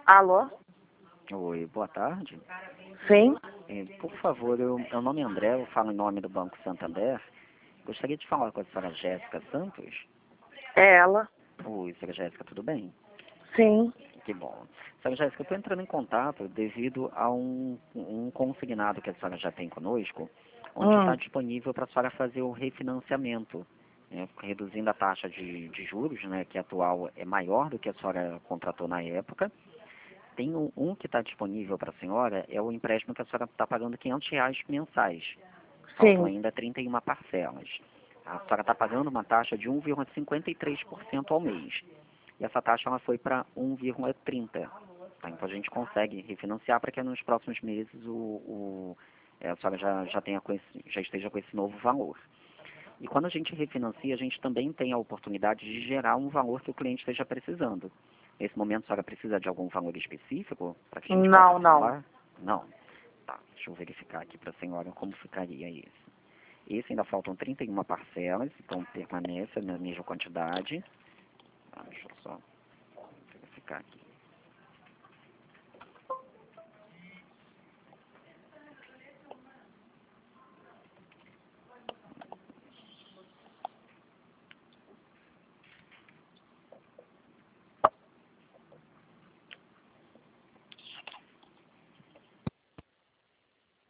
Alô? Oi, boa tarde. Sim? Por favor, meu nome é André, eu falo em nome do Banco Santander. Gostaria de falar com a senhora Jéssica Santos. É ela? Oi, senhora Jéssica, tudo bem? Sim. Que bom. Senhora Jéssica, eu estou entrando em contato devido a um consignado que a senhora já tem conosco, onde está disponível para a senhora fazer o refinanciamento, né, reduzindo a taxa de juros, né, que atual é maior do que a senhora contratou na época. Tem um que está disponível para a senhora, é o empréstimo que a senhora está pagando R$ 500 mensais. Faltam Sim. ainda 31 parcelas. A senhora está pagando uma taxa de 1,53% ao mês. E essa taxa ela foi para 1,30%. Tá? Então a gente consegue refinanciar para que nos próximos meses a senhora já esteja com esse novo valor. E quando a gente refinancia, a gente também tem a oportunidade de gerar um valor que o cliente esteja precisando. Nesse momento, a senhora precisa de algum valor específico para que a gente possa Não. falar? Não. Tá, deixa eu verificar aqui para a senhora como ficaria esse. Esse ainda faltam 31 parcelas, então permanece na mesma quantidade. Tá, deixa eu só verificar aqui.